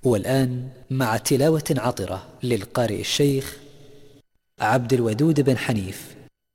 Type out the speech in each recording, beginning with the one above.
والآن مع تلاوة عطرة للقارئ الشيخ عبد الودود بن حنيف.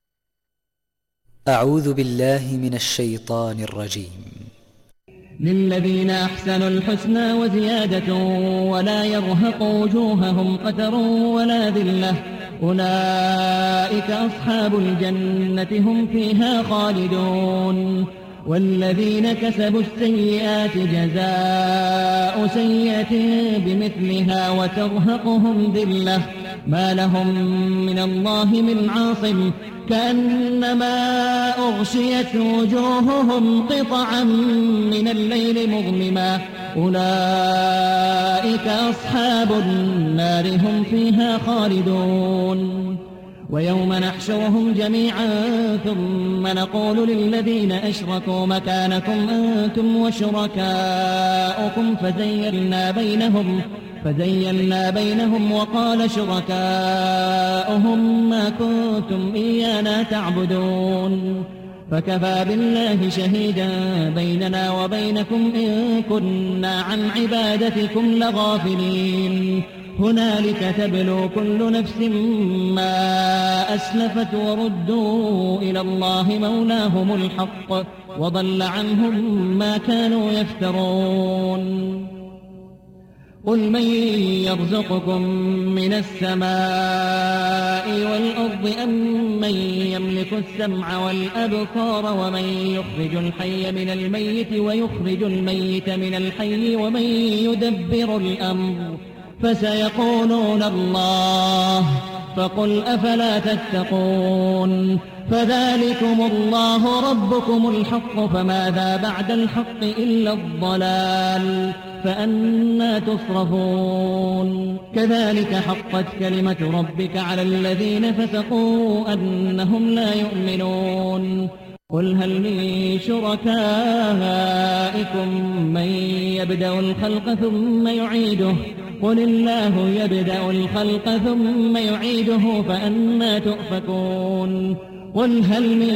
أعوذ بالله من الشيطان الرجيم. للذين أحسنوا الحسنى وزيادة ولا يرهق وجوههم قتر ولا ذلة أولئك أصحاب الجنة هم فيها خالدون. والذين كسبوا السيئات جزاء سيئة بمثلها وترهقهم ذلة ما لهم من الله من عاصم كأنما أغشيت وجوههم قطعا من الليل مظلما أولئك أصحاب النار هم فيها خالدون. ويوم نحشرهم جميعا ثم نقول للذين أشركوا مكانكم أنتم وشركاؤكم فزيلنا بينهم وقال شركاؤهم ما كنتم إيانا تعبدون فكفى بالله شهيدا بيننا وبينكم إن كنا عن عبادتكم لغافلين. هنالك تبلو كل نفس ما أسلفت وردوا إلى الله مولاهم الحق وضل عنهم ما كانوا يفترون. قل من يرزقكم من السماء والأرض أم من يملك السمع والأبصار ومن يخرج الحي من الميت ويخرج الميت من الحي ومن يدبر الأمر فسيقولون الله فقل أفلا تتقون. فذلكم الله ربكم الحق فماذا بعد الحق إلا الضلال فأنى تصرفون. كذلك حقت كلمة ربك على الذين فسقوا أنهم لا يؤمنون. قل هل من شركائكم من يبدأ الخلق ثم يعيده قل الله يبدأ الخلق ثم يعيده فأنى تؤفكون. قل هل من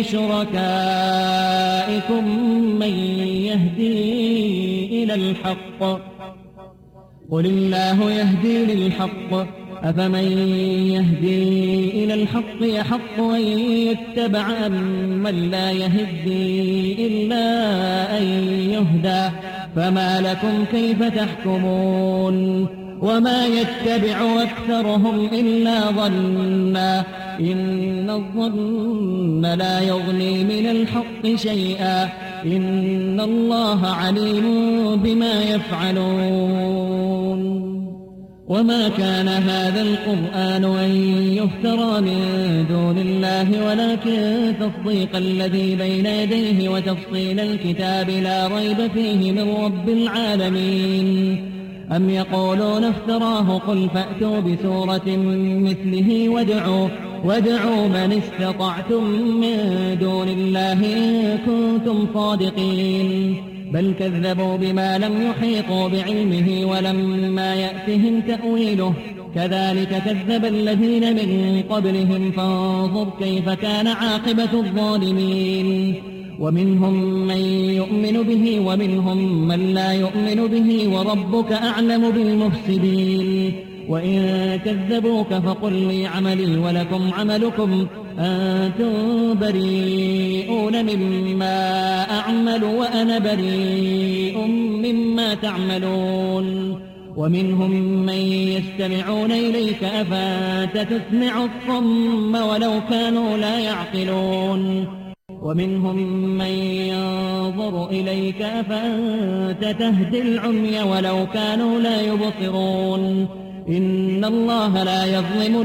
شركائكم من يهدي إلى الحق قل الله يهدي للحق أفمن يهدي إلى الحق يحق أن يتبع أمن لا يهدي إلا أن يهدى فما لكم كيف تحكمون. وما يتبع أكثرهم إلا ظنا إن الظن لا يغني من الحق شيئا إن الله عليم بما يفعلون. وما كان هذا القرآن أن يفترى من دون الله ولكن تصديق الذي بين يديه وتفصيل الكتاب لا ريب فيه من رب العالمين. أم يقولون افتراه قل فأتوا بسورة مثله وادعوا من استطعتم من دون الله إن كنتم صادقين. بل كذبوا بما لم يحيطوا بعلمه ولما يأتهم تأويله كذلك كذب الذين من قبلهم فانظر كيف كان عاقبة الظالمين. ومنهم من يؤمن به ومنهم من لا يؤمن به وربك أعلم بالمفسدين. وإن كذبوك فقل لي عملي ولكم عملكم أنتم بريئون مما أعمل وأنا بريء مما تعملون. ومنهم من يستمعون إليك أفأنت تسمع الصم ولو كانوا لا يعقلون. ومنهم من ينظر إليك أفأنت تهدي العمي ولو كانوا لا يبصرون. إن الله لا يظلم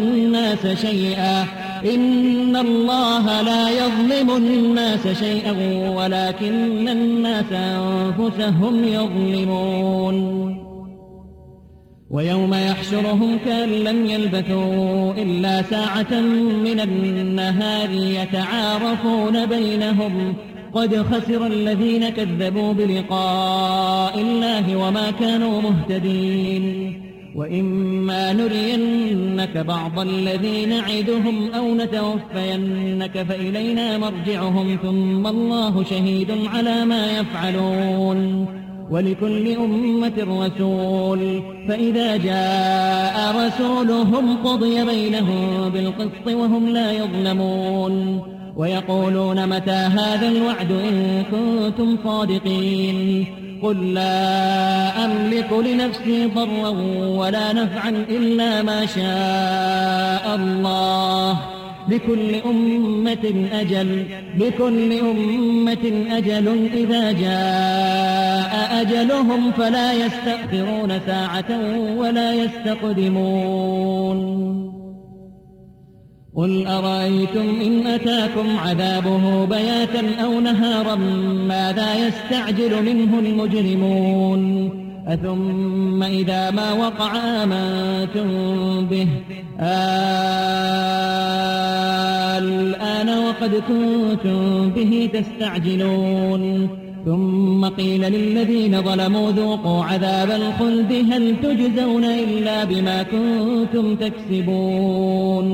الناس شيئا ولكن الناس أنفسهم يظلمون. ويوم يحشرهم كأن لم يلبثوا إلا ساعة من النهار يتعارفون بينهم قد خسر الذين كذبوا بلقاء الله وما كانوا مهتدين. وإما نرينك بعض الذي نعدهم أو نتوفينك فإلينا مرجعهم ثم الله شهيد على ما يفعلون. ولكل أمة رسول، فإذا جاء رسولهم قضي بينهم بالقسط وهم لا يظلمون. ويقولون متى هذا الوعد إن كنتم صادقين؟ قل لا أملك لنفسي ضرا ولا نفعا إلا ما شاء الله، لكل أمة أجل إذا جاء أجلهم فلا يستأخرون ساعة ولا يستقدمون. قل أرأيتم إن أتاكم عذابه بياتا أو نهارا ماذا يستعجل منه المجرمون؟ أثم إذا ما وقع آمنتم به الآن وقد كنتم به تستعجلون. ثم قيل للذين ظلموا ذوقوا عذاب الخلد هل تجزون إلا بما كنتم تكسبون.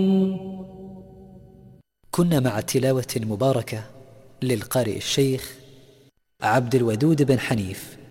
كنا مع تلاوة مباركة للقارئ الشيخ عبد الودود بن حنيف.